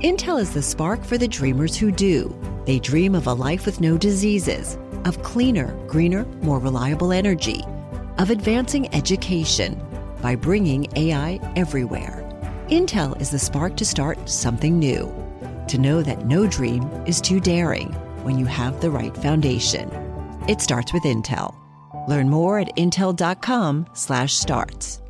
Intel is the spark for the dreamers who do. They dream of a life with no diseases, of cleaner, greener, more reliable energy, of advancing education by bringing AI everywhere. Intel is the spark to start something new, to know that no dream is too daring when you have the right foundation. It starts with Intel. Learn more at intel.com/starts.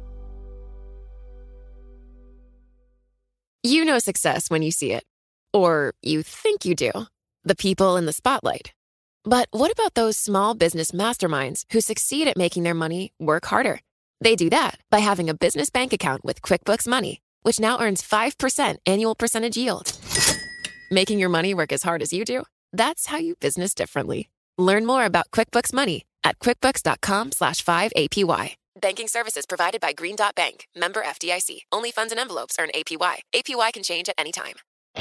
You know success when you see it. Or you think you do. The people in the spotlight. But what about those small business masterminds who succeed at making their money work harder? They do that by having a business bank account with QuickBooks Money, which now earns 5% annual percentage yield. Making your money work as hard as you do? That's how you business differently. Learn more about QuickBooks Money at quickbooks.com/5APY. Banking services provided by Green Dot Bank. Member FDIC. Only funds and envelopes earn APY. APY can change at any time.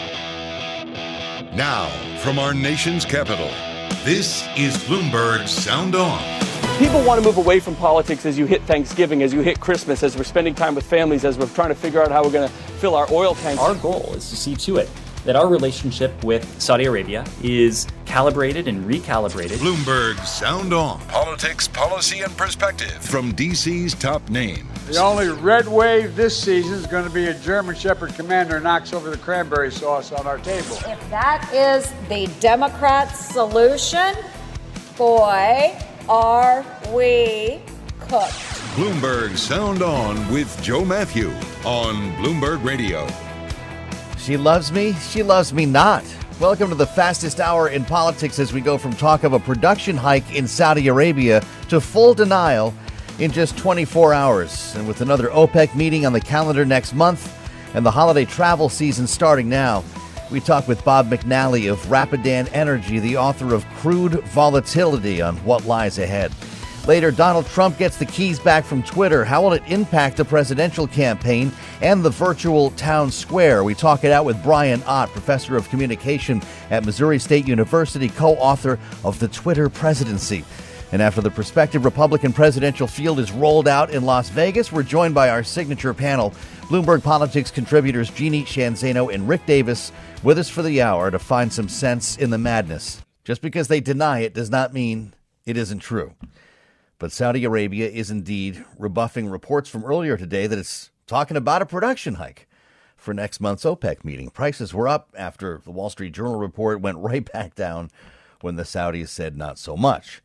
Now, from our nation's capital, this is Bloomberg Sound On. People want to move away from politics as you hit Thanksgiving, as you hit Christmas, as we're spending time with families, as we're trying to figure out how we're going to fill our oil tanks. Our goal is to see to it that our relationship with Saudi Arabia is calibrated and recalibrated. Bloomberg Sound On. Politics, policy, and perspective from D.C.'s top names. The only red wave this season is going to be a German Shepherd Commander knocks over the cranberry sauce on our table. If that is the Democrat solution, boy, are we cooked. Bloomberg Sound On with Joe Matthew on Bloomberg Radio. She loves me not. Welcome to the fastest hour in politics as we go from talk of a production hike in Saudi Arabia to full denial in just 24 hours. And with another OPEC meeting on the calendar next month and the holiday travel season starting now, we talk with Bob McNally of Rapidan Energy, the author of Crude Volatility, on what lies ahead. Later, Donald Trump gets the keys back from Twitter. How will it impact the presidential campaign and the virtual town square? We talk it out with Brian Ott, professor of communication at Missouri State University, co-author of The Twitter Presidency. And after the prospective Republican presidential field is rolled out in Las Vegas, we're joined by our signature panel, Bloomberg Politics contributors Jeannie Sheehan Zaino and Rick Davis, with us for the hour to find some sense in the madness. Just because they deny it does not mean it isn't true. But Saudi Arabia is indeed rebuffing reports from earlier today that it's talking about a production hike for next month's OPEC meeting. Prices were up after the Wall Street Journal report went right back down when the Saudis said not so much.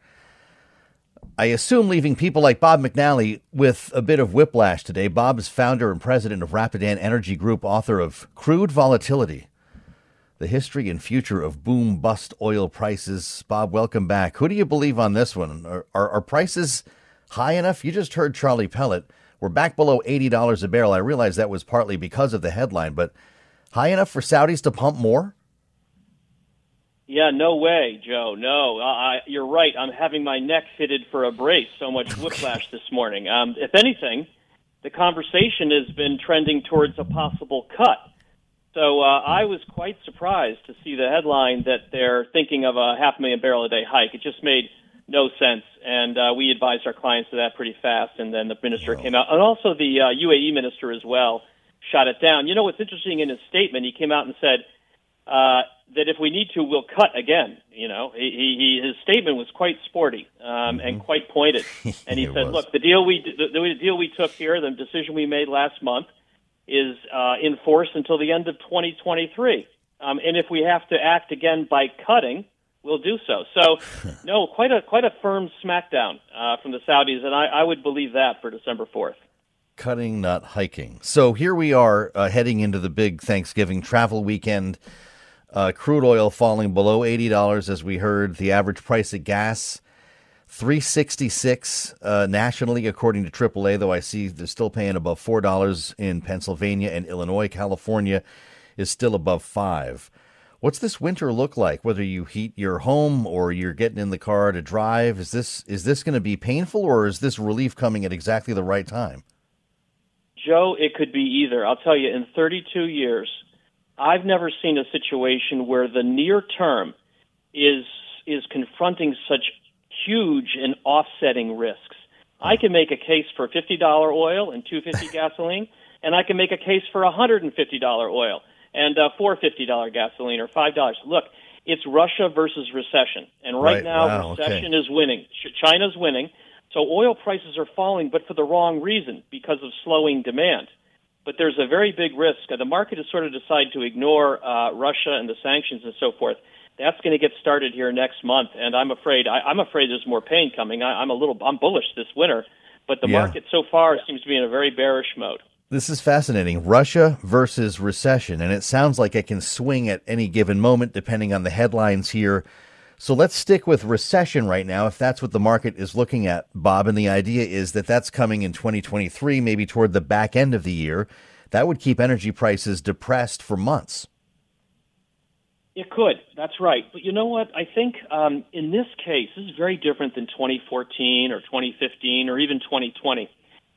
I assume leaving people like Bob McNally with a bit of whiplash today. Bob is founder and president of Rapidan Energy Group, author of Crude Volatility, the history and future of boom-bust oil prices. Bob, welcome back. Who do you believe on this one? Are prices high enough? You just heard Charlie Pellet. We're back below $80 a barrel. I realize that was partly because of the headline, but high enough for Saudis to pump more? Yeah, no way, Joe. No, you're right. I'm having my neck fitted for a brace. So much whiplash this morning. If anything, the conversation has been trending towards a possible cut. So I was quite surprised to see the headline that they're thinking of a 500,000 barrel a day hike. It just made no sense, and we advised our clients of that pretty fast, and then the minister came out. And also the UAE minister as well shot it down. You know what's interesting in his statement, he came out and said that if we need to, we'll cut again. You know, his statement was quite sporty and quite pointed. And he said, look, the deal we took here, the decision we made last month, is in force until the end of 2023. And if we have to act again by cutting, we'll do so. So, no, quite a firm smackdown from the Saudis, and I would believe that for December 4th. Cutting, not hiking. So here we are heading into the big Thanksgiving travel weekend. Crude oil falling below $80, as we heard. The average price of gas, $3.66 nationally, according to AAA, though I see they're still paying above $4 in Pennsylvania and Illinois. California is still above $5. What's this winter look like, whether you heat your home or you're getting in the car to drive? Is this going to be painful, or is this relief coming at exactly the right time? Joe, it could be either. I'll tell you, in 32 years, I've never seen a situation where the near term is confronting such huge and offsetting risks. I can make a case for $50 oil and $2.50 gasoline, and I can make a case for $150 oil and $4 $50 gasoline or $5. Look, it's Russia versus recession, and right now recession is winning. China's winning, so oil prices are falling, but for the wrong reason, because of slowing demand. But there's a very big risk. The market has sort of decided to ignore Russia and the sanctions and so forth. That's going to get started here next month, and I'm afraid there's more pain coming. I'm bullish this winter, but the market so far seems to be in a very bearish mode. This is fascinating. Russia versus recession, and it sounds like it can swing at any given moment depending on the headlines here. So let's stick with recession right now, if that's what the market is looking at, Bob. And the idea is that that's coming in 2023, maybe toward the back end of the year. That would keep energy prices depressed for months. It could. That's right. But you know what? I think in this case, this is very different than 2014 or 2015 or even 2020.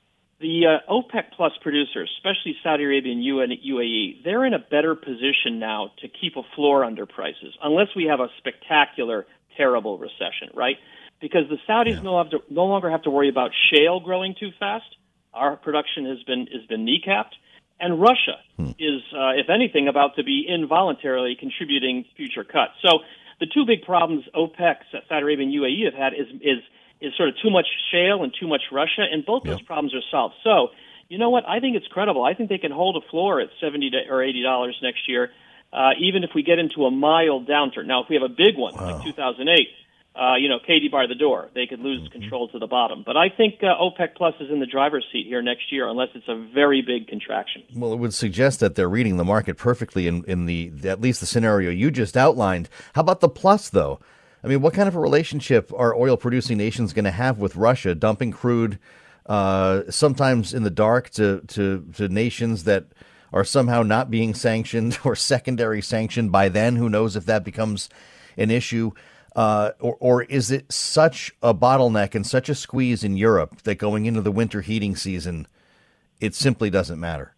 The OPEC Plus producers, especially Saudi Arabia and UAE, they're in a better position now to keep a floor under prices, unless we have a spectacular, terrible recession, right? Because the Saudis no longer have to worry about shale growing too fast. Our production has been kneecapped. And Russia is, if anything, about to be involuntarily contributing future cuts. So the two big problems OPEC, Saudi Arabia, and UAE have had is sort of too much shale and too much Russia, and both those problems are solved. So, you know what? I think it's credible. I think they can hold a floor at $70 or $80 next year, even if we get into a mild downturn. Now, if we have a big one, like 2008, Katie bar the door. They could lose control to the bottom. But I think OPEC Plus is in the driver's seat here next year, unless it's a very big contraction. Well, it would suggest that they're reading the market perfectly in the at least the scenario you just outlined. How about the plus, though? I mean, what kind of a relationship are oil-producing nations going to have with Russia, dumping crude sometimes in the dark to nations that are somehow not being sanctioned or secondary sanctioned by then? Who knows if that becomes an issue? Or is it such a bottleneck and such a squeeze in Europe that going into the winter heating season, it simply doesn't matter?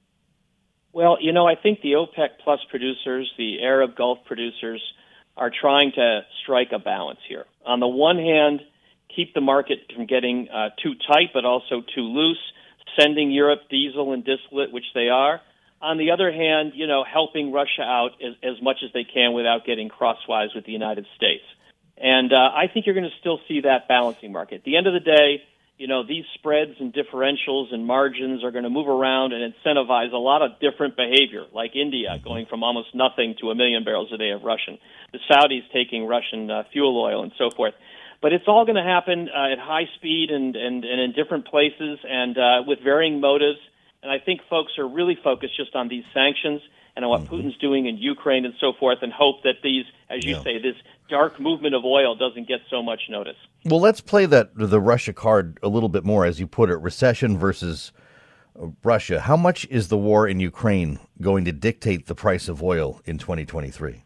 Well, I think the OPEC Plus producers, the Arab Gulf producers, are trying to strike a balance here. On the one hand, keep the market from getting too tight, but also too loose, sending Europe diesel and distillate, which they are. On the other hand, helping Russia out as much as they can without getting crosswise with the United States. And I think you're going to still see that balancing market. At the end of the day, these spreads and differentials and margins are going to move around and incentivize a lot of different behavior, like India going from almost nothing to 1 million barrels a day of Russian, the Saudis taking Russian fuel oil and so forth. But it's all going to happen at high speed and in different places and with varying motives. And I think folks are really focused just on these sanctions and on what Putin's doing in Ukraine and so forth, and hope that these, as you say, this dark movement of oil doesn't get so much notice. Well, let's play the Russia card a little bit more, as you put it, recession versus Russia. How much is the war in Ukraine going to dictate the price of oil in 2023?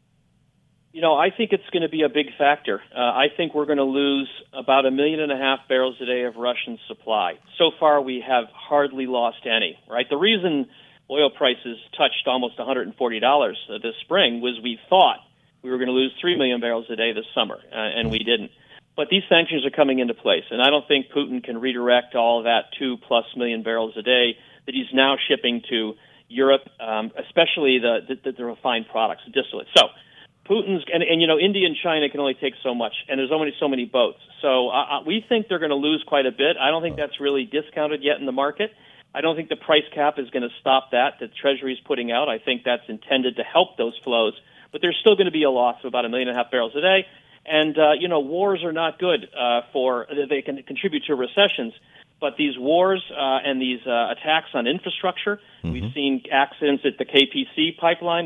I think it's going to be a big factor. I think we're going to lose about 1.5 million barrels a day of Russian supply. So far, we have hardly lost any, right? The reason oil prices touched almost $140 this spring was we thought we were going to lose 3 million barrels a day this summer, and we didn't. But these sanctions are coming into place, and I don't think Putin can redirect all of that 2+ million barrels a day that he's now shipping to Europe, especially the refined products, the distillate. So Putin's and India and China can only take so much, and there's only so many boats. So we think they're going to lose quite a bit. I don't think that's really discounted yet in the market. I don't think the price cap is going to stop that Treasury is putting out. I think that's intended to help those flows, but there's still going to be a loss of about 1.5 million barrels a day. And wars are not good they can contribute to recessions. But these wars and these attacks on infrastructure, we've seen accidents at the CPC pipeline.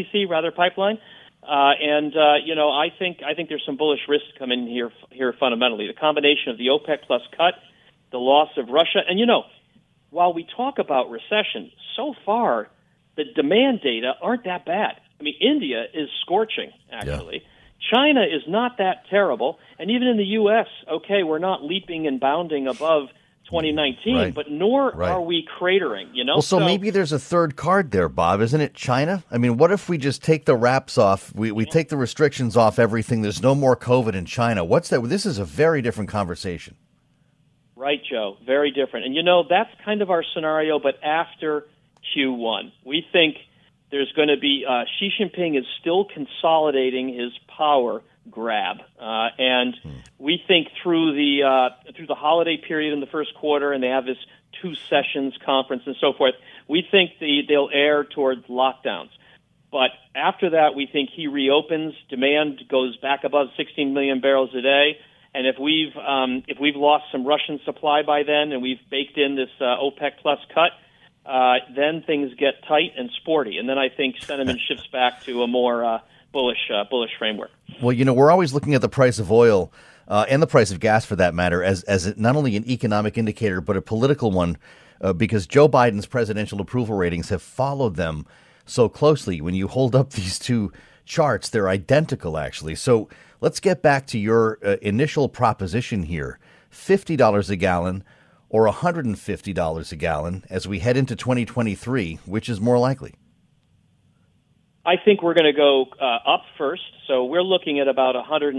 I think there's some bullish risks coming here fundamentally. The combination of the OPEC Plus cut, the loss of Russia, and while we talk about recession, so far the demand data aren't that bad. I mean, India is scorching actually. Yeah. China is not that terrible, and even in the U.S., okay, we're not leaping and bounding above 2019, but nor are we cratering, Well, so maybe there's a third card there, Bob, isn't it? China? I mean, what if we just take the wraps off, we take the restrictions off everything, there's no more COVID in China? What's that? This is a very different conversation. Right, Joe, very different. And, that's kind of our scenario, but after Q1. We think There's going to be Xi Jinping is still consolidating his power grab, and we think through the holiday period in the first quarter, and they have this 2 sessions conference and so forth. We think they'll err towards lockdowns. But after that, we think he reopens. Demand goes back above 16 million barrels a day. And if we've lost some Russian supply by then, and we've baked in this OPEC plus cut, then things get tight and sporty. And then I think sentiment shifts back to a more bullish framework. Well, we're always looking at the price of oil and the price of gas, for that matter, as not only an economic indicator but a political one, because Joe Biden's presidential approval ratings have followed them so closely. When you hold up these two charts, they're identical, actually. So let's get back to your initial proposition here. $50 a gallon or $150 a gallon as we head into 2023, which is more likely? I think we're going to go up first. So we're looking at about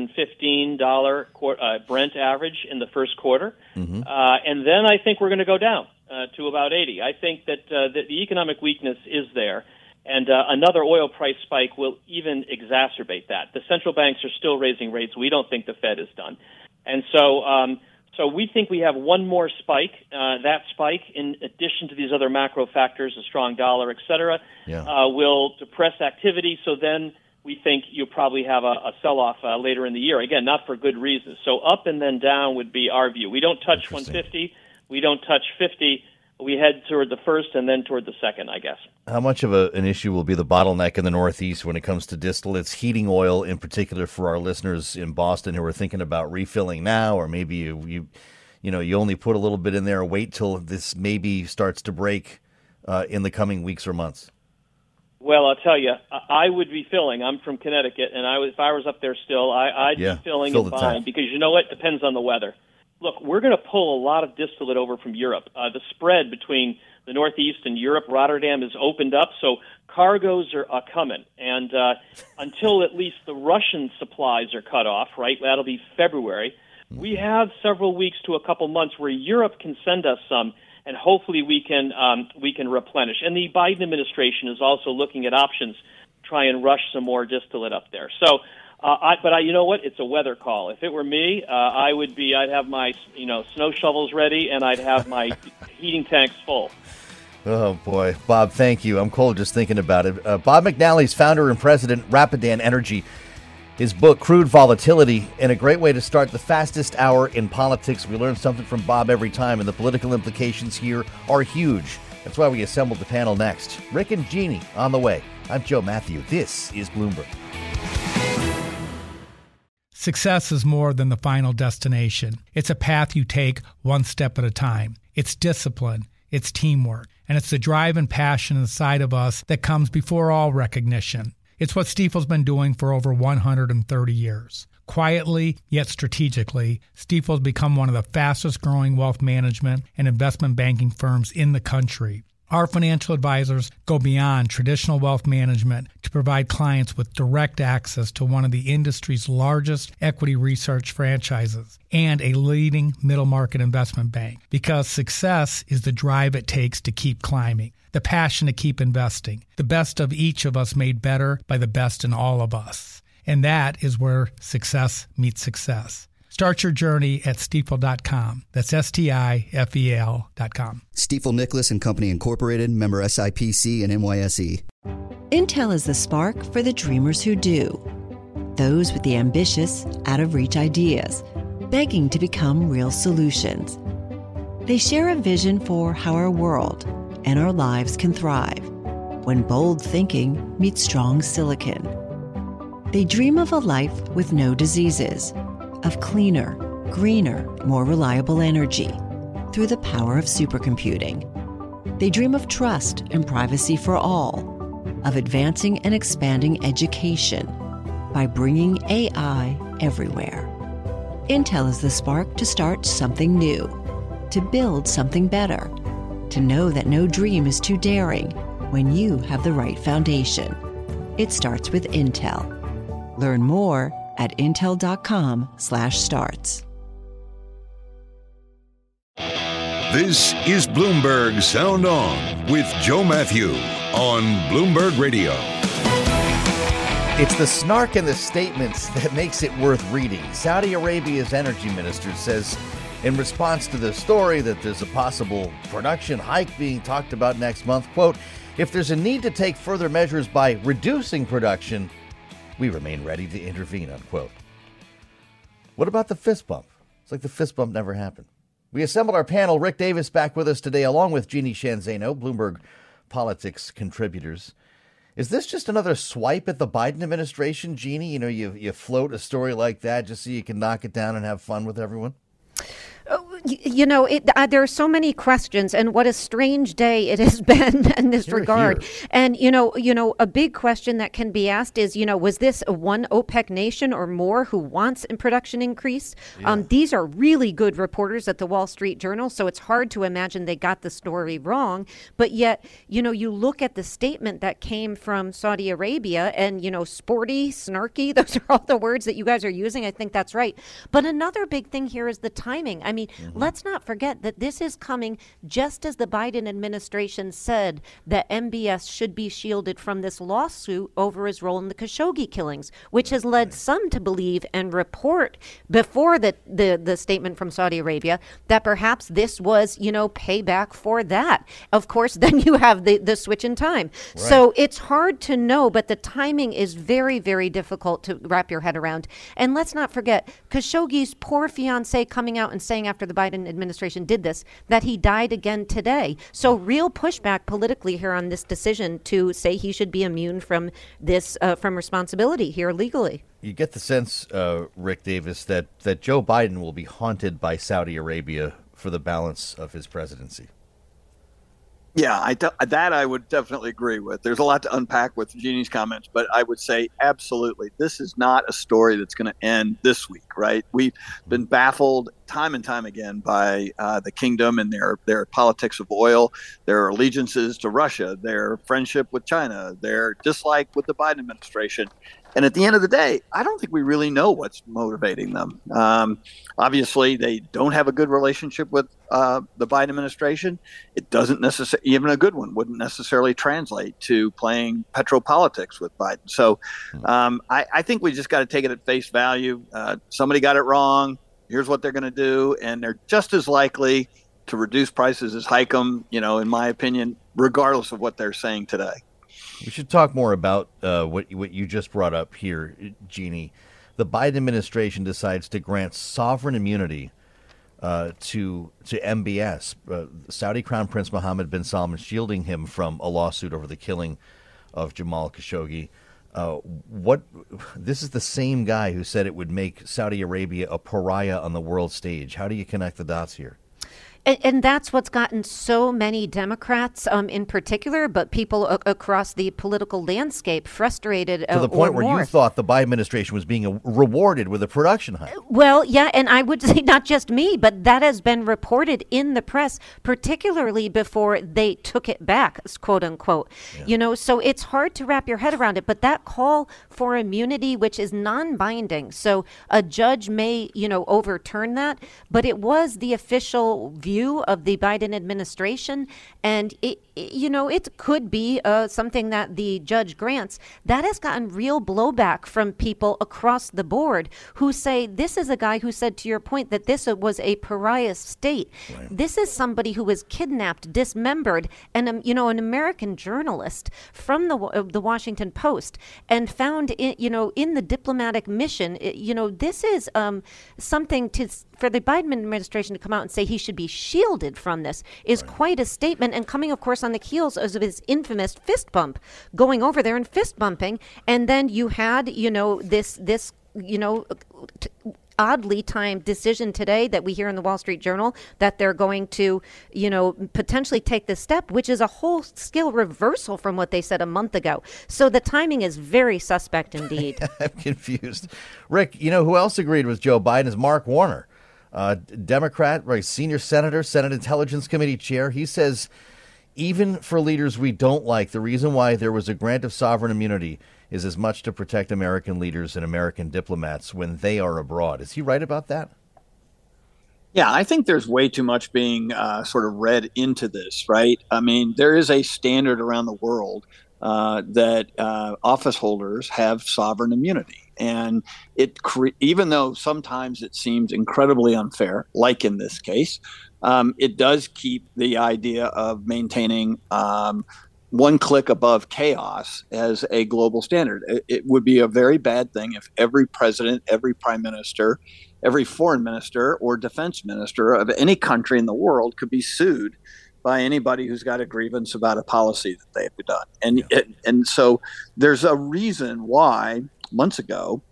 $115 Brent average in the first quarter. Mm-hmm. And then I think we're going to go down to about 80. I think that the economic weakness is there. And another oil price spike will even exacerbate that. The central banks are still raising rates. We don't think the Fed is done. And so we think we have one more spike. That spike, in addition to these other macro factors, a strong dollar, et cetera, will depress activity. So then we think you'll probably have a sell-off later in the year. Again, not for good reasons. So up and then down would be our view. We don't touch 150. We don't touch 50. We head toward the first and then toward the second, I guess. How much of an issue will be the bottleneck in the Northeast when it comes to distillates, heating oil in particular, for our listeners in Boston who are thinking about refilling now, or maybe you only put a little bit in there, wait till this maybe starts to break in the coming weeks or months? Well, I'll tell you, I would be filling. I'm from Connecticut, and if I was up there still, I'd be filling and buying, because you know what? It depends on the weather. Look, we're going to pull a lot of distillate over from Europe. The spread between the Northeast and Europe, Rotterdam, has opened up, so cargoes are coming. And until at least the Russian supplies are cut off, right, that'll be February, we have several weeks to a couple months where Europe can send us some, and hopefully we can replenish. And the Biden administration is also looking at options to try and rush some more distillate up there. So, you know what? It's a weather call. If it were me, I'd have my snow shovels ready, and I'd have my heating tanks full. Oh boy, Bob, thank you. I'm cold just thinking about it. Bob McNally's founder and president, Rapidan Energy. His book, Crude Volatility, and a great way to start the fastest hour in politics. We learn something from Bob every time, and the political implications here are huge. That's why we assembled the panel next. Rick and Jeannie on the way. I'm Joe Matthew. This is Bloomberg. Success is more than the final destination. It's a path you take one step at a time. It's discipline, it's teamwork, and it's the drive and passion inside of us that comes before all recognition. It's what Stifel's been doing for over 130 years. Quietly, yet strategically, Stifel's become one of the fastest growing wealth management and investment banking firms in the country. Our financial advisors go beyond traditional wealth management to provide clients with direct access to one of the industry's largest equity research franchises and a leading middle market investment bank, because success is the drive it takes to keep climbing, the passion to keep investing, the best of each of us made better by the best in all of us. And that is where success meets success. Start your journey at Stifel.com. That's Stifel.com. Stifel Nicholas and Company Incorporated, member SIPC and NYSE. Intel is the spark for the dreamers who do. Those with the ambitious, out-of-reach ideas, begging to become real solutions. They share a vision for how our world and our lives can thrive when bold thinking meets strong silicon. They dream of a life with no diseases, of cleaner, greener, more reliable energy through the power of supercomputing. They dream of trust and privacy for all, of advancing and expanding education by bringing AI everywhere. Intel is the spark to start something new, to build something better, to know that no dream is too daring when you have the right foundation. It starts with Intel. Learn more at intel.com/starts. This is Bloomberg Sound On with Joe Matthew. on Bloomberg Radio. It's the snark in the statements that makes it worth reading. Saudi Arabia's energy minister says in response to the story that there's a possible production hike being talked about next month, quote, "If there's a need to take further measures by reducing production, we remain ready to intervene," unquote. What about the fist bump? It's like the fist bump never happened. We assembled our panel. Rick Davis back with us today, along with Jeannie Sheehan Zaino, Bloomberg Politics contributors. Is this just another swipe at the Biden administration, Jeannie? You know, you float a story like that just so you can knock it down and have fun with everyone? You know, there are so many questions, and what a strange day it has been in this regard. And, you know, a big question that can be asked is, you know, was this one OPEC nation or more who wants a production increase? Yeah. These are really good reporters at the Wall Street Journal, so it's hard to imagine they got the story wrong. But yet, you know, you look at the statement that came from Saudi Arabia and, you know, sporty, snarky, those are all the words that you guys are using. I think that's right. But another big thing here is the timing. I mean, let's not forget that this is coming just as the Biden administration said that MBS should be shielded from this lawsuit over his role in the Khashoggi killings, which has led some to believe and report before the statement from Saudi Arabia that perhaps this was, you know, payback for that. Of course, then you have the switch in time. Right. So it's hard to know, but the timing is very, very difficult to wrap your head around. And let's not forget, Khashoggi's poor fiance coming out and saying after the Biden administration did this, that he died again today. So real pushback politically here on this decision to say he should be immune from this, from responsibility here legally. You get the sense, Rick Davis, that Joe Biden will be haunted by Saudi Arabia for the balance of his presidency. Yeah, that I would definitely agree with. There's a lot to unpack with Jeannie's comments, but I would say absolutely, this is not a story that's going to end this week, right? We've been baffled time and time again by the kingdom and their politics of oil, their allegiances to Russia, their friendship with China, their dislike with the Biden administration. And at the end of the day, I don't think we really know what's motivating them. Obviously, they don't have a good relationship with the Biden administration. It doesn't necessarily, even a good one, wouldn't necessarily translate to playing petropolitics with Biden. So I think we just got to take it at face value. Somebody got it wrong. Here's what they're going to do. And they're just as likely to reduce prices as hike them, you know, in my opinion, regardless of what they're saying today. We should talk more about what you just brought up here, Jeannie. The Biden administration decides to grant sovereign immunity to MBS, Saudi Crown Prince Mohammed bin Salman, shielding him from a lawsuit over the killing of Jamal Khashoggi. This is the same guy who said it would make Saudi Arabia a pariah on the world stage. How do you connect the dots here? And that's what's gotten so many Democrats in particular, but people across the political landscape frustrated. To the point where you thought the Biden administration was being rewarded with a production hike. Well, yeah, and I would say not just me, but that has been reported in the press, particularly before they took it back, quote unquote. Yeah. You know, so it's hard to wrap your head around it. But that call for immunity, which is non-binding, so a judge may, you know, overturn that, but it was the official view of the Biden administration, and it could be something that the judge grants. That has gotten real blowback from people across the board who say this is a guy who said, to your point, that this was a pariah state. Right. This is somebody who was kidnapped, dismembered, and an American journalist from the Washington Post, and found in the diplomatic mission. This is something for the Biden administration to come out and say he should be shielded from this is quite a statement, and coming, of course, on the heels of his infamous fist bump, going over there and fist bumping. And then you had, this oddly timed decision today that we hear in the Wall Street Journal that they're going to, potentially take this step, which is a whole scale reversal from what they said a month ago. So the timing is very suspect indeed. I'm confused. Rick, who else agreed with Joe Biden is Mark Warner. Democrat, senior senator, Senate Intelligence Committee chair. He says, even for leaders we don't like, the reason why there was a grant of sovereign immunity is as much to protect American leaders and American diplomats when they are abroad. Is he right about that? Yeah, I think there's way too much being sort of read into this, right? I mean, there is a standard around the world that office holders have sovereign immunity. And even though sometimes it seems incredibly unfair, like in this case, it does keep the idea of maintaining one click above chaos as a global standard. It would be a very bad thing if every president, every prime minister, every foreign minister or defense minister of any country in the world could be sued by anybody who's got a grievance about a policy that they've done. And so there's a reason why months ago,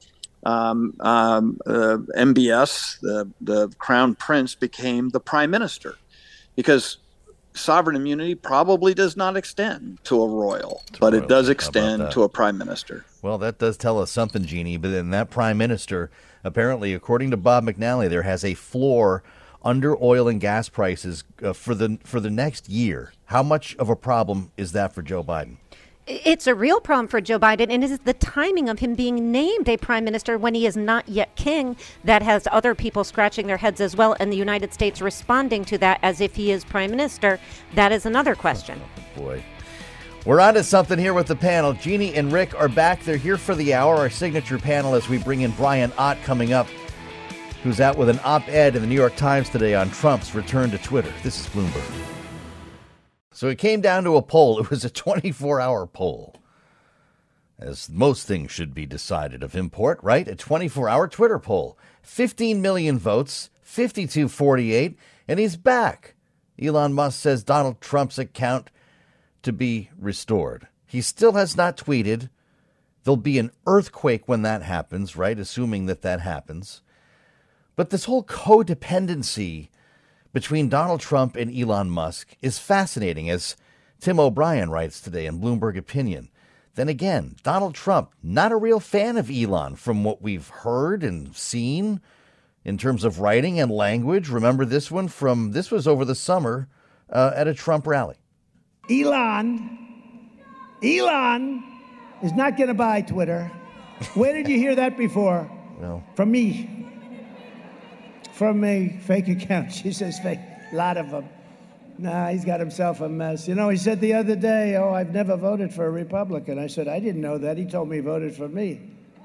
MBS, the crown prince, became the prime minister, because sovereign immunity probably does not extend to a royal, but it does extend to a prime minister. Well, that does tell us something, Jeannie. But then that prime minister, apparently, according to Bob McNally, there has a floor under oil and gas prices for the next year. How much of a problem is that for Joe Biden? It's a real problem for Joe Biden, and it is the timing of him being named a prime minister when he is not yet king that has other people scratching their heads as well, and the United States responding to that as if he is prime minister. That is another question. Oh, boy. We're on to something here with the panel. Jeannie and Rick are back. They're here for the hour, our signature panel, as we bring in Brian Ott coming up, who's out with an op-ed in the New York Times today on Trump's return to Twitter. This is Bloomberg. So it came down to a poll. It was a 24-hour poll, as most things should be decided of import, right? A 24-hour Twitter poll. 15 million votes, 52-48, and he's back. Elon Musk says Donald Trump's account to be restored. He still has not tweeted. There'll be an earthquake when that happens, right? Assuming that happens. But this whole codependency between Donald Trump and Elon Musk is fascinating, as Tim O'Brien writes today in Bloomberg Opinion. Then again, Donald Trump, not a real fan of Elon from what we've heard and seen in terms of writing and language. Remember this one this was over the summer at a Trump rally. Elon is not going to buy Twitter. Where did you hear that before? Well, from me. From a fake account. She says fake. A lot of them. Nah, he's got himself a mess. You know, he said the other day, I've never voted for a Republican. I said, I didn't know that. He told me he voted for me.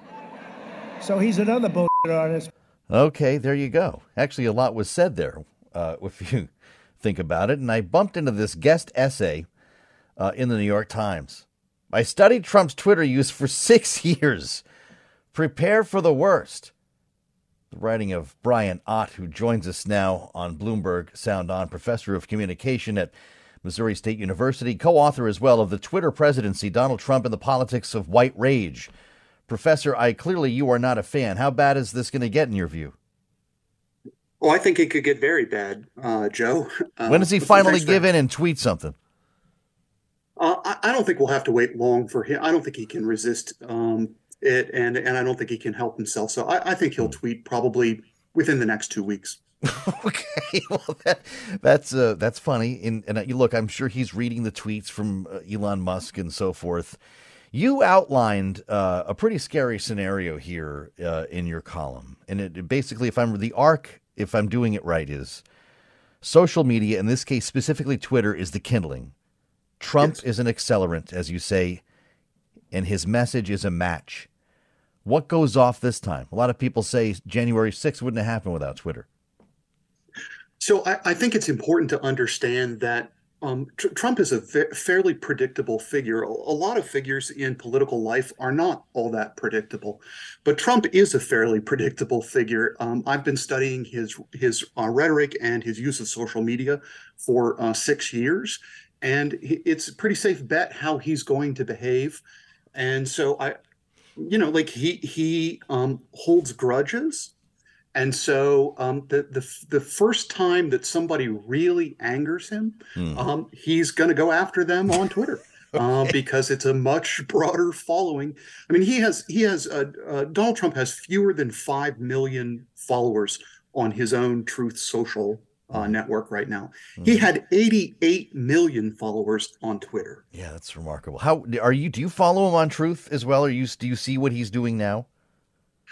So he's another bullshit artist. Okay, there you go. Actually, a lot was said there, if you think about it. And I bumped into this guest essay in the New York Times. I studied Trump's Twitter use for 6 years. Prepare for the worst. The writing of Brian Ott, who joins us now on Bloomberg Sound On, professor of communication at Missouri State University, co-author as well of The Twitter Presidency, Donald Trump and the Politics of White Rage. Professor, clearly you are not a fan. How bad is this going to get in your view? Oh, I think it could get very bad, Joe. When does he finally give in and tweet something? I don't think we'll have to wait long for him. I don't think he can resist it, and I don't think he can help himself. So I think he'll tweet probably within the next 2 weeks. Okay, well that's funny. And you look, I'm sure he's reading the tweets from Elon Musk and so forth. You outlined a pretty scary scenario here in your column, and it basically, if I'm doing it right, is social media, in this case specifically Twitter, is the kindling. Trump is an accelerant, as you say, and his message is a match. What goes off this time? A lot of people say January 6th wouldn't have happened without Twitter. So I think it's important to understand that Trump is a fairly predictable figure. A lot of figures in political life are not all that predictable, but Trump is a fairly predictable figure. I've been studying his rhetoric and his use of social media for 6 years, and it's a pretty safe bet how he's going to behave. And so he holds grudges. And so the first time that somebody really angers him, he's going to go after them on Twitter because it's a much broader following. I mean, Donald Trump has fewer than 5 million followers on his own Truth Social network right now. He had 88 million followers on Twitter. Yeah, that's remarkable. How do you follow him on Truth as well? Do you see what he's doing now?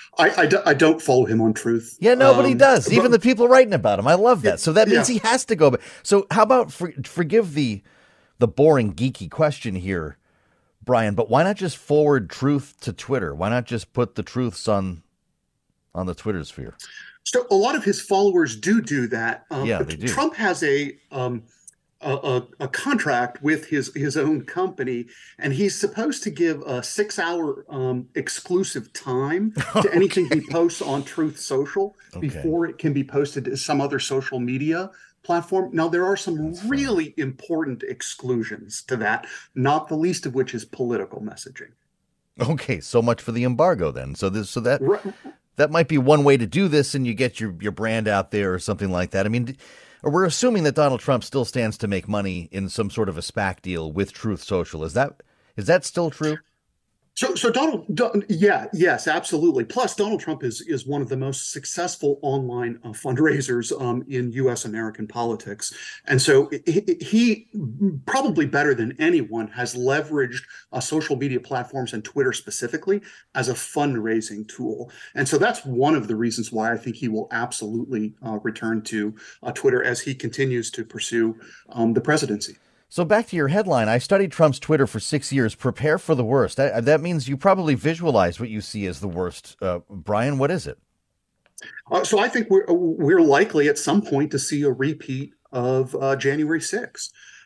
I don't follow him on Truth. Yeah, nobody does. Even the people writing about him. I love that. So that means he has to go. So how about forgive the boring, geeky question here, Brian, but why not just forward Truth to Twitter? Why not just put the truths on the Twitter sphere? So a lot of his followers do that. They do. Trump has a contract with his own company, and he's supposed to give a 6-hour exclusive time to anything he posts on Truth Social before it can be posted to some other social media platform. Now, there are some really important exclusions to that, not the least of which is political messaging. Okay, so much for the embargo then. That might be one way to do this, and you get your brand out there or something like that. I mean, we're assuming that Donald Trump still stands to make money in some sort of a SPAC deal with Truth Social. Is that still true? So yes, absolutely. Plus, Donald Trump is one of the most successful online fundraisers in U.S. American politics. And so he probably better than anyone has leveraged social media platforms and Twitter specifically as a fundraising tool. And so that's one of the reasons why I think he will absolutely return to Twitter as he continues to pursue the presidency. So back to your headline, I studied Trump's Twitter for 6 years. Prepare for the worst. That means you probably visualize what you see as the worst. Brian, what is it? So I think we're likely at some point to see a repeat of January 6th.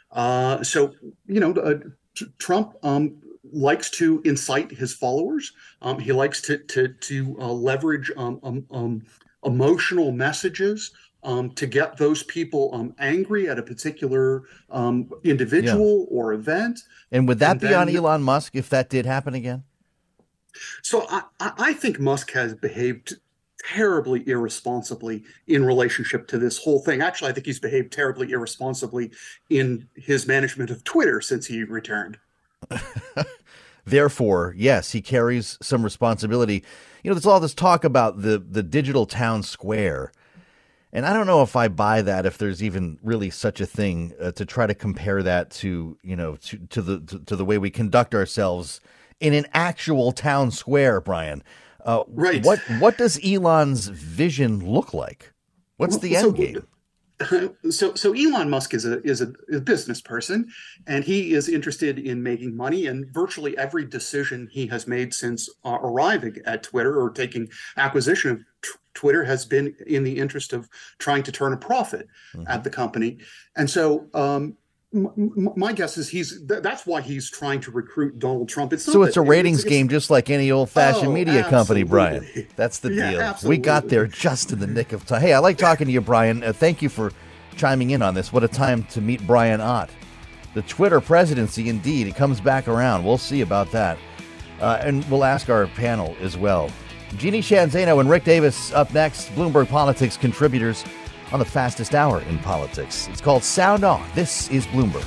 Trump likes to incite his followers. He likes to leverage emotional messages to get those people angry at a particular individual or event. And would that be on Elon Musk if that did happen again? So I think Musk has behaved terribly irresponsibly in relationship to this whole thing. Actually, I think he's behaved terribly irresponsibly in his management of Twitter since he returned. Therefore, yes, he carries some responsibility. You know, there's all this talk about the digital town square. And I don't know if I buy that, if there's even really such a thing, to try to compare that to the way we conduct ourselves in an actual town square, Brian. Right. What does Elon's vision look like? What's the end game? So Elon Musk is a business person, and he is interested in making money. And virtually every decision he has made since arriving at Twitter or taking acquisition of Twitter has been in the interest of trying to turn a profit at the company. And so my guess is that's why he's trying to recruit Donald Trump. It's a ratings game, just like any old-fashioned media company, Brian. That's the deal. Absolutely. We got there just in the nick of time. Hey, I like talking to you, Brian. Thank you for chiming in on this. What a time to meet Brian Ott. The Twitter presidency, indeed, it comes back around. We'll see about that. And we'll ask our panel as well. Jeannie Sheehan Zaino and Rick Davis up next, Bloomberg Politics contributors on the fastest hour in politics. It's called Sound On. This is Bloomberg.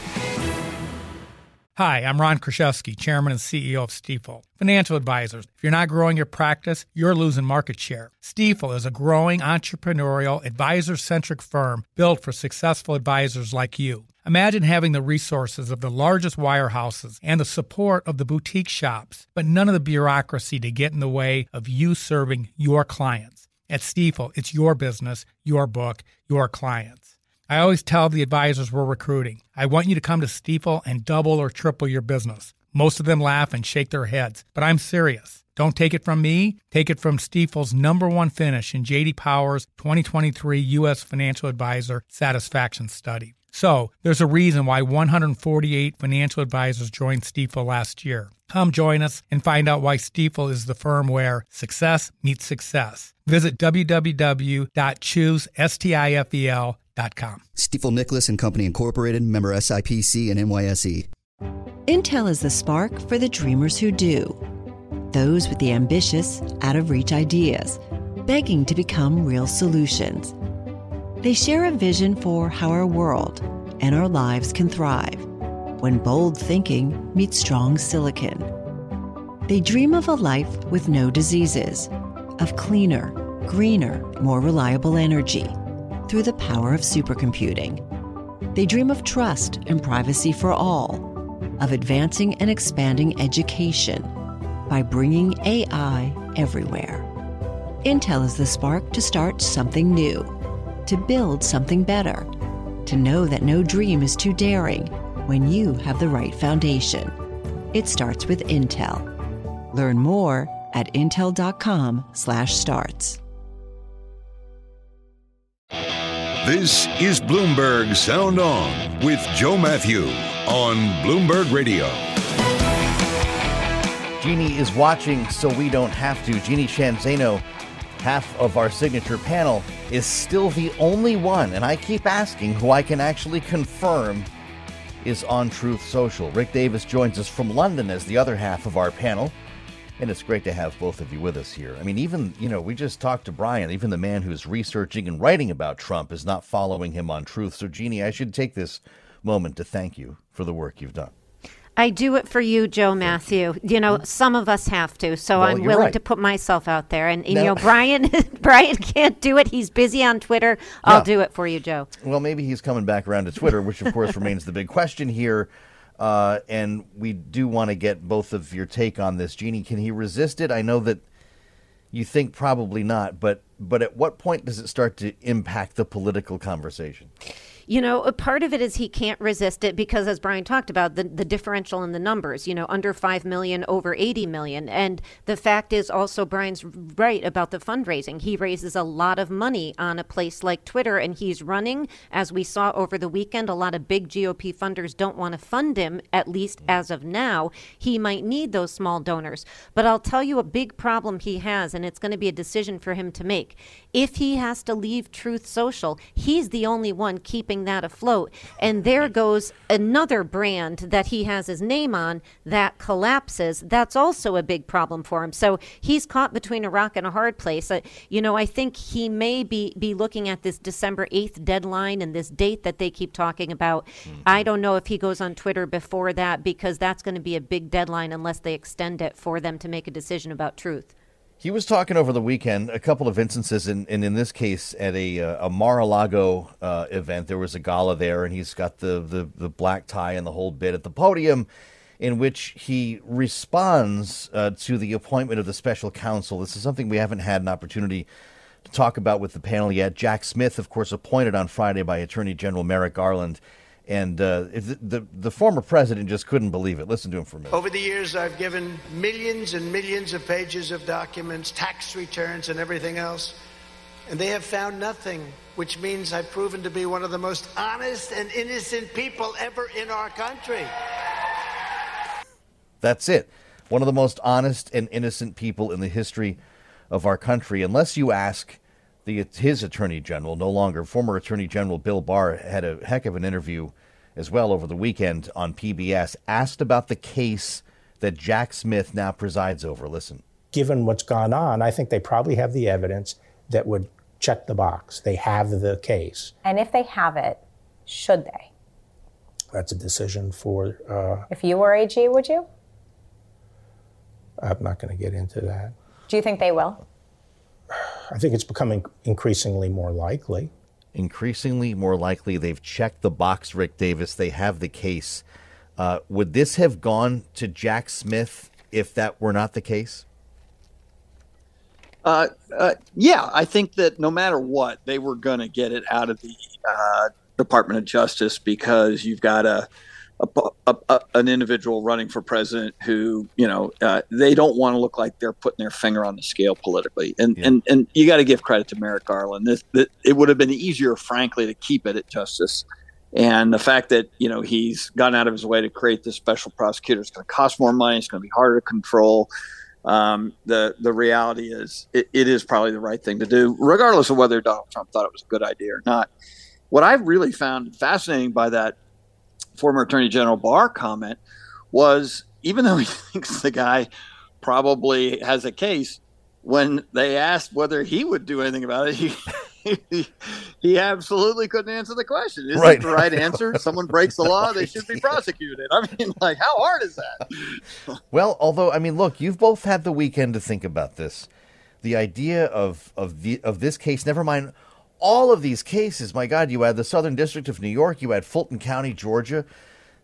Hi, I'm Ron Kraszewski, Chairman and CEO of Stifel. Financial advisors, if you're not growing your practice, you're losing market share. Stifel is a growing, entrepreneurial, advisor-centric firm built for successful advisors like you. Imagine having the resources of the largest wirehouses and the support of the boutique shops, but none of the bureaucracy to get in the way of you serving your clients. At Stifel, it's your business, your book, your clients. I always tell the advisors we're recruiting, I want you to come to Stifel and double or triple your business. Most of them laugh and shake their heads, but I'm serious. Don't take it from me. Take it from Stifel's #1 finish in J.D. Power's 2023 U.S. Financial Advisor Satisfaction Study. So, there's a reason why 148 financial advisors joined Stifel last year. Come join us and find out why Stifel is the firm where success meets success. Visit www.choosestifel.com. Stifel Nicholas and Company Incorporated, member SIPC and NYSE. Intel is the spark for the dreamers who do. Those with the ambitious, out-of-reach ideas, begging to become real solutions. They share a vision for how our world and our lives can thrive when bold thinking meets strong silicon. They dream of a life with no diseases, of cleaner, greener, more reliable energy through the power of supercomputing. They dream of trust and privacy for all, of advancing and expanding education by bringing AI everywhere. Intel is the spark to start something new, to build something better, to know that no dream is too daring when you have the right foundation. It starts with Intel. Learn more at intel.com/starts. This is Bloomberg Sound On with Joe Matthew on Bloomberg Radio. Jeannie is watching, so we don't have to. Jeannie Sheehan Zaino, half of our signature panel, is still the only one, and I keep asking, who I can actually confirm is on Truth Social. Rick Davis joins us from London as the other half of our panel, and it's great to have both of you with us here. I mean, even, we just talked to Brian, even the man who's researching and writing about Trump is not following him on Truth. So, Jeannie, I should take this moment to thank you for the work you've done. I do it for you, Joe Matthew. Some of us have to, so I'm willing to put myself out there. And, Brian can't do it. He's busy on Twitter. I'll do it for you, Joe. Well, maybe he's coming back around to Twitter, which, of course, remains the big question here. And we do want to get both of your take on this. Jeannie, can he resist it? I know that you think probably not, but at what point does it start to impact the political conversation? A part of it is he can't resist it because, as Brian talked about, the differential in the numbers, under 5 million, over 80 million. And the fact is also, Brian's right about the fundraising. He raises a lot of money on a place like Twitter, and he's running, as we saw over the weekend, a lot of big GOP funders don't want to fund him, at least as of now. He might need those small donors. But I'll tell you a big problem he has, and it's going to be a decision for him to make. If he has to leave Truth Social, he's the only one keeping that afloat. And there goes another brand that he has his name on that collapses. That's also a big problem for him. So he's caught between a rock and a hard place. I think he may be looking at this December 8th deadline and this date that they keep talking about. I don't know if he goes on Twitter before that, because that's going to be a big deadline unless they extend it for them to make a decision about Truth. He was talking over the weekend, a couple of instances, and in this case at a Mar-a-Lago event. There was a gala there, and he's got the black tie and the whole bit at the podium, in which he responds to the appointment of the special counsel. This is something we haven't had an opportunity to talk about with the panel yet. Jack Smith, of course, appointed on Friday by Attorney General Merrick Garland. And the former president just couldn't believe it. Listen to him for a minute. Over the years, I've given millions and millions of pages of documents, tax returns, and everything else, and they have found nothing, which means I've proven to be one of the most honest and innocent people ever in our country. That's it. One of the most honest and innocent people in the history of our country, unless you ask his attorney general, no longer former Attorney General Bill Barr, had a heck of an interview as well over the weekend on PBS, asked about the case that Jack Smith now presides over. Listen. Given what's gone on, I think they probably have the evidence that would check the box. They have the case. And if they have it, should they? That's a decision for... if you were AG, would you? I'm not going to get into that. Do you think they will? I think it's becoming increasingly more likely. Increasingly more likely. They've checked the box, Rick Davis. They have the case. Would this have gone to Jack Smith if that were not the case? Yeah, I think that no matter what, they were going to get it out of the Department of Justice, because you've got an individual running for president who, they don't want to look like they're putting their finger on the scale politically. And you got to give credit to Merrick Garland. It would have been easier, frankly, to keep it at justice. And the fact that, he's gone out of his way to create this special prosecutor, it's going to cost more money. It's going to be harder to control. The reality is it is probably the right thing to do, regardless of whether Donald Trump thought it was a good idea or not. What I really found fascinating by that former Attorney General Barr comment was, even though he thinks the guy probably has a case, when they asked whether he would do anything about it, he absolutely couldn't answer the question. Isn't it the right answer? Someone breaks the law, they should be prosecuted. I mean, how hard is that? Well, although, look, you've both had the weekend to think about this. The idea of this case, never mind all of these cases. My God, you had the Southern District of New York, you had Fulton County, Georgia.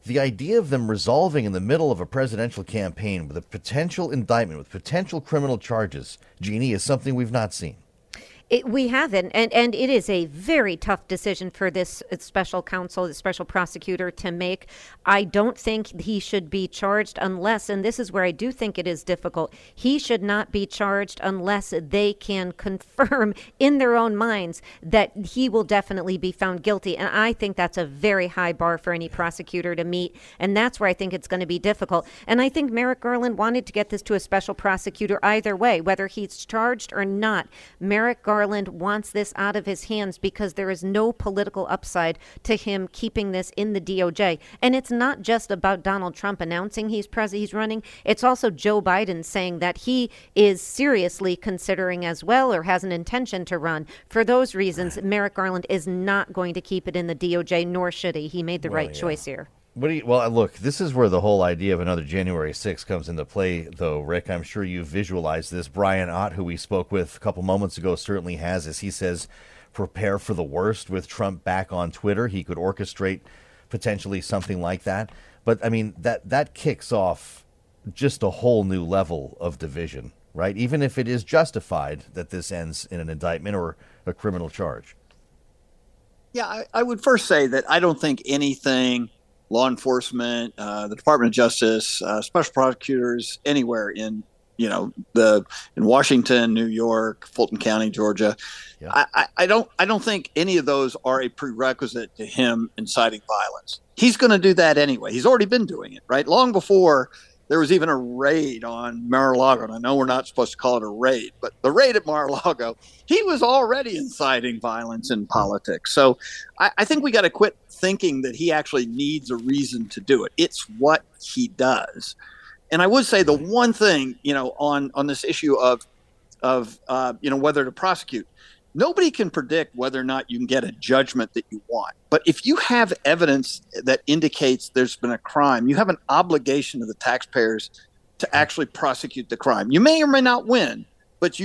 the idea of them resolving in the middle of a presidential campaign with a potential indictment, with potential criminal charges, Jeannie, is something we've not seen. We haven't, and it is a very tough decision for this special counsel, the special prosecutor, to make. I don't think he should be charged unless, and this is where I do think it is difficult, he should not be charged unless they can confirm in their own minds that he will definitely be found guilty. And I think that's a very high bar for any prosecutor to meet, and that's where I think it's going to be difficult. And I think Merrick Garland wanted to get this to a special prosecutor either way, whether he's charged or not. Merrick Garland wants this out of his hands because there is no political upside to him keeping this in the DOJ. And it's not just about Donald Trump announcing he's running. It's also Joe Biden saying that he is seriously considering as well, or has an intention to run. For those reasons, Merrick Garland is not going to keep it in the DOJ, nor should he. He made the right choice here. Well, look, this is where the whole idea of another January 6th comes into play, though, Rick. I'm sure you've visualized this. Brian Ott, who we spoke with a couple moments ago, certainly has, as he says, prepare for the worst with Trump back on Twitter. He could orchestrate potentially something like that. But, I mean, that kicks off just a whole new level of division, right? Even if it is justified that this ends in an indictment or a criminal charge. Yeah, I would first say that I don't think anything law enforcement, the Department of Justice, special prosecutors anywhere in Washington, New York, Fulton County, Georgia. Yeah. I don't think any of those are a prerequisite to him inciting violence. He's going to do that anyway. He's already been doing it, right? Long before there was even a raid on Mar-a-Lago. And I know we're not supposed to call it a raid, but the raid at Mar-a-Lago, he was already inciting violence in politics. So I think we got to quit thinking that he actually needs a reason to do it. It's what he does. And I would say the one thing, on this issue of whether to prosecute, nobody can predict whether or not you can get a judgment that you want. But if you have evidence that indicates there's been a crime, you have an obligation to the taxpayers to actually prosecute the crime. You may or may not win, but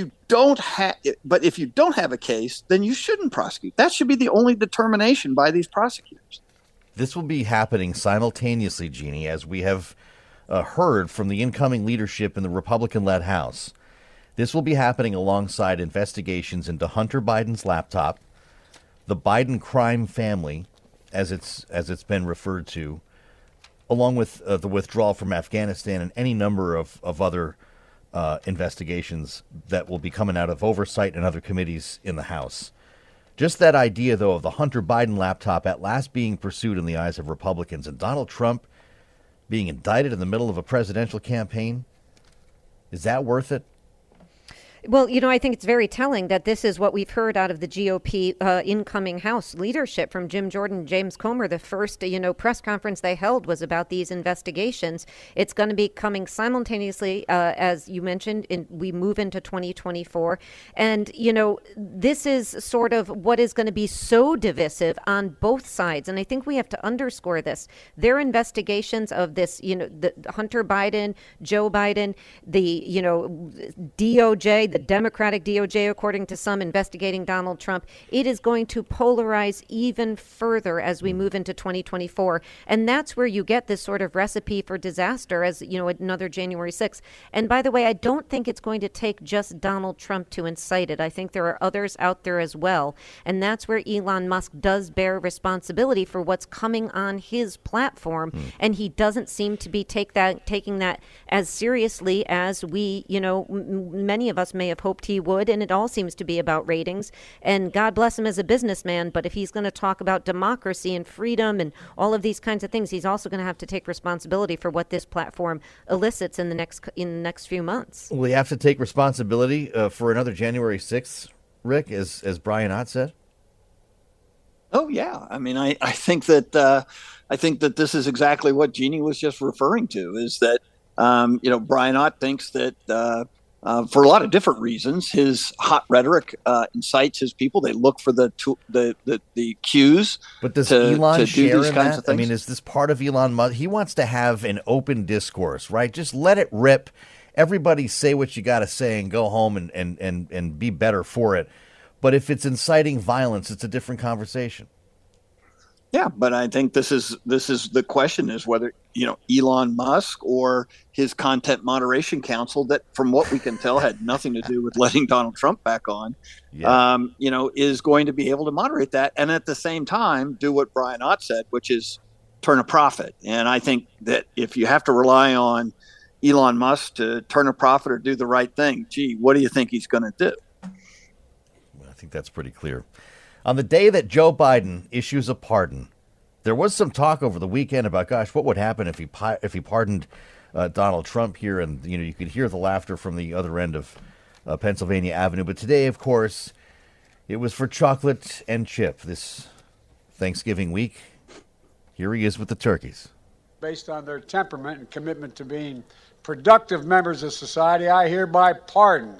but if you don't have a case, then you shouldn't prosecute. That should be the only determination by these prosecutors. This will be happening simultaneously, Jeannie, as we have heard from the incoming leadership in the Republican-led House. This will be happening alongside investigations into Hunter Biden's laptop, the Biden crime family, as it's been referred to, along with the withdrawal from Afghanistan and any number of other investigations that will be coming out of oversight and other committees in the House. Just that idea, though, of the Hunter Biden laptop at last being pursued in the eyes of Republicans and Donald Trump being indicted in the middle of a presidential campaign, is that worth it? Well, I think it's very telling that this is what we've heard out of the GOP incoming House leadership from Jim Jordan, James Comer. The first, press conference they held was about these investigations. It's going to be coming simultaneously, as you mentioned, we move into 2024. And, this is sort of what is going to be so divisive on both sides. And I think we have to underscore this. Their investigations of this, the Hunter Biden, Joe Biden, the, DOJ, the Democratic DOJ, according to some, investigating Donald Trump, it is going to polarize even further as we move into 2024. And that's where you get this sort of recipe for disaster as, another January 6th. And by the way, I don't think it's going to take just Donald Trump to incite it. I think there are others out there as well. And that's where Elon Musk does bear responsibility for what's coming on his platform. And he doesn't seem to be taking that as seriously as we, many of us may have hoped he would, and it all seems to be about ratings. And God bless him as a businessman, but if he's going to talk about democracy and freedom and all of these kinds of things, he's also going to have to take responsibility for what this platform elicits in the next few months. Will he have to take responsibility for another January 6th, Rick, as Brian Ott said? Oh yeah, I mean, I think that this is exactly what Jeannie was just referring to. Is that Brian Ott thinks that. For a lot of different reasons, his hot rhetoric incites his people. They look for the cues. But does Elon share in that? I mean, is this part of Elon Musk? He wants to have an open discourse, right? Just let it rip. Everybody say what you got to say and go home and be better for it. But if it's inciting violence, it's a different conversation. Yeah, but I think this is the question is whether, Elon Musk or his Content Moderation Council, that from what we can tell had nothing to do with letting Donald Trump back on, is going to be able to moderate that. And at the same time, do what Brian Ott said, which is turn a profit. And I think that if you have to rely on Elon Musk to turn a profit or do the right thing, what do you think he's going to do? Well, I think that's pretty clear. On the day that Joe Biden issues a pardon, there was some talk over the weekend about, gosh, what would happen if he pardoned Donald Trump here? And, you could hear the laughter from the other end of Pennsylvania Avenue. But today, of course, it was for chocolate and chip this Thanksgiving week. Here he is with the turkeys. Based on their temperament and commitment to being productive members of society, I hereby pardon.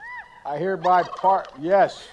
Yes.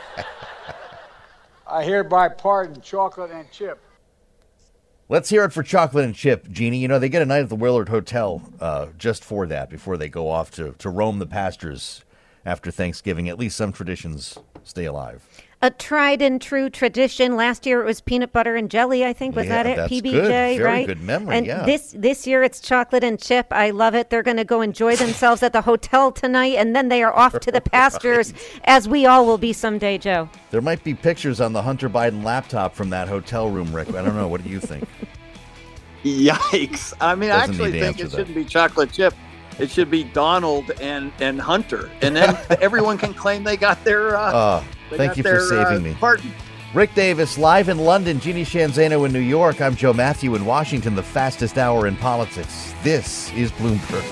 I hereby pardon chocolate and chip. Let's hear it for chocolate and chip, Jeannie. They get a night at the Willard Hotel just for that, before they go off to roam the pastures after Thanksgiving. At least some traditions stay alive. A tried and true tradition. Last year it was peanut butter and jelly, I think. Was that it? That's PBJ, good. Very right? good memory, and yeah. this year it's chocolate and chip. I love it. They're going to go enjoy themselves at the hotel tonight, and then they are off to the pastures, as we all will be someday, Joe. There might be pictures on the Hunter Biden laptop from that hotel room, Rick. I don't know. What do you think? Yikes. I mean, I actually think it shouldn't be chocolate chip. It should be Donald and Hunter. And then everyone can claim they got their thank you for saving me. Pardon. Rick Davis, live in London. Jeannie Shanzano in New York. I'm Joe Matthew in Washington, the fastest hour in politics. This is Bloomberg.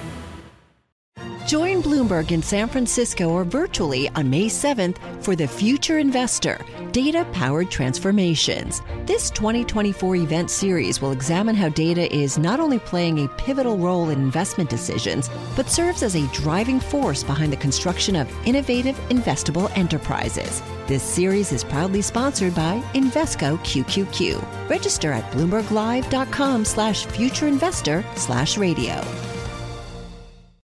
Join Bloomberg in San Francisco or virtually on May 7th for The Future Investor, Data-Powered Transformations. This 2024 event series will examine how data is not only playing a pivotal role in investment decisions, but serves as a driving force behind the construction of innovative, investable enterprises. This series is proudly sponsored by Invesco QQQ. Register at BloombergLive.com/futureinvestor/radio.